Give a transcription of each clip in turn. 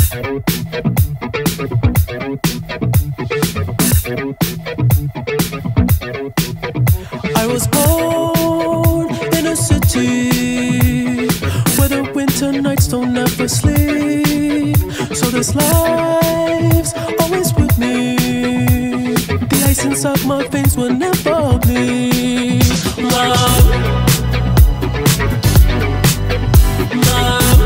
I was born in a city where the winter nights don't ever sleep. So this life's always with me. The ice inside my veins will never bleed. Love, love.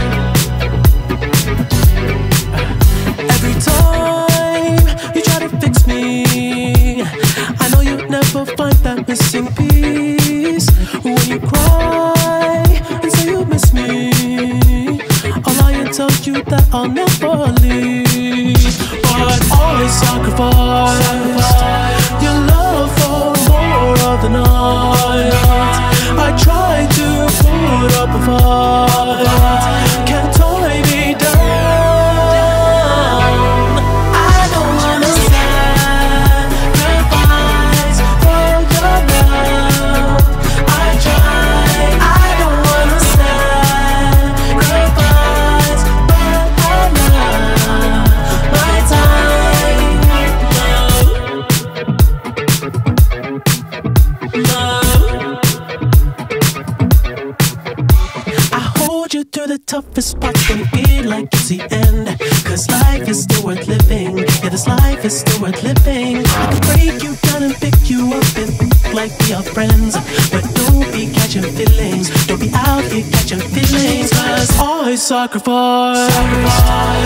Every time you try to fix me, I know you'll never find that missing piece. When you cry and say you miss me, I'll lie and tell you that I'll never leave. But always sacrifice your love for more of the night. I try to put up a fight, can't tie me down. I don't wanna sacrifice for your love. I try, I don't wanna sacrifice, but I love my time. Love, I hold you through the toughest parts when you feel like it's the end. Cause life is still worth living. Yeah, this life is still worth living. I can break you down and pick you up and think like we are friends. But don't be catching feelings. Don't be out here catching feelings. Cause I sacrifice